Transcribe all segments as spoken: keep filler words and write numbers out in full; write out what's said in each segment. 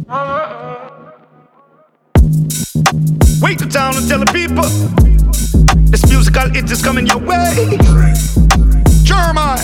Wait the town and tell the people this musical hit is coming your way. Jeremiah,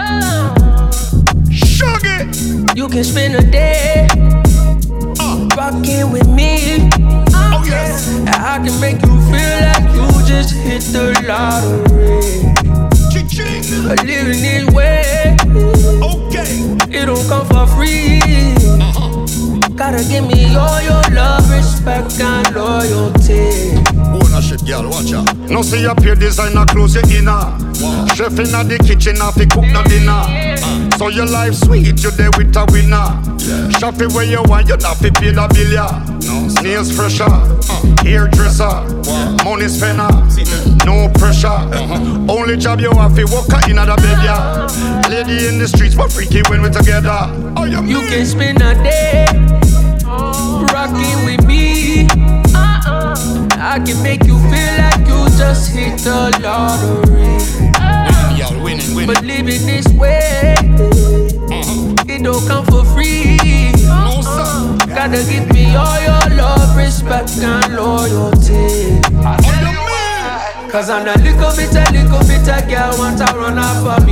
Sugar, you can spend a day uh. rocking with me. Oh yes, I can make you feel like you just hit the lottery. But living this way, okay, it don't come for free. uh-huh. Gotta give me all your love, respect, and loyalty. Oh, no shit, girl, watch out. No see up your designer clothes, you inner. Wow. Chef inna the kitchen, have to cook no dinner. Uh. So your life sweet, you there with a winner. Yeah. Shop it where you want, you not fi pay the bill, yeah. No, nails fresher, uh. hairdresser, wow. money spender, no pressure. Uh-huh. Only job you have to walk inna the bed, yeah. Lady in the streets, but freaky when we together. Oh, you, you can spend a day rocking with me. Uh-uh. I can make you feel like you just hit the lottery. Winning, y'all, winning, winning. But living this way, uh-huh. it don't come for free. No, sir. Gotta give me all your love, respect, and loyalty. Cause I'm a little bit, a little bit a girl want to run off of me.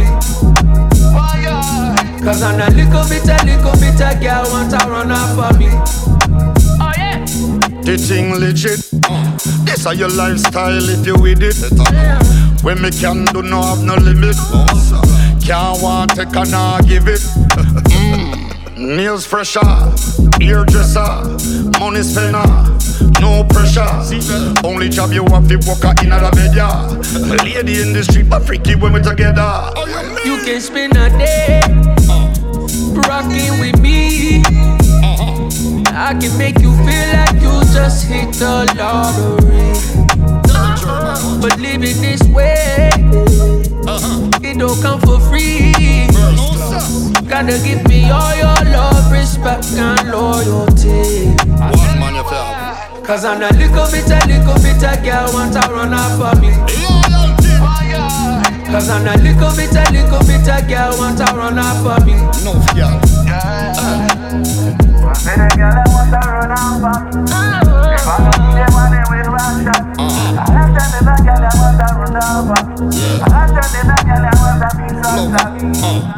Cause I'm a little bit, a little bit a girl want to run off of me. Oh yeah. The thing legit. Uh, this are your lifestyle if you with it. Yeah. When me can do no have no limit. Oh, can't want take and not give it. mm. Nails fresher, hairdresser, money spender, no pressure. Only job you have to walk in the bed, yeah. Lady in the street, but freaky when we together. You can spend a day rocking with me. I can make you feel like you just hit the lottery. But living this way, it don't come for free. Gotta give me all your love, respect, and loyalty. One man you feel. Cause I'm a little bit, a little bit a girl want to run off of me. Cause I'm a little bit, a little bit a girl want to run off of me. No, girl. Say the girl that want to run off of me. If I don't see them on them with one shot, I have to the girl that want to run off of me. I have to the girl that want to be so savvy.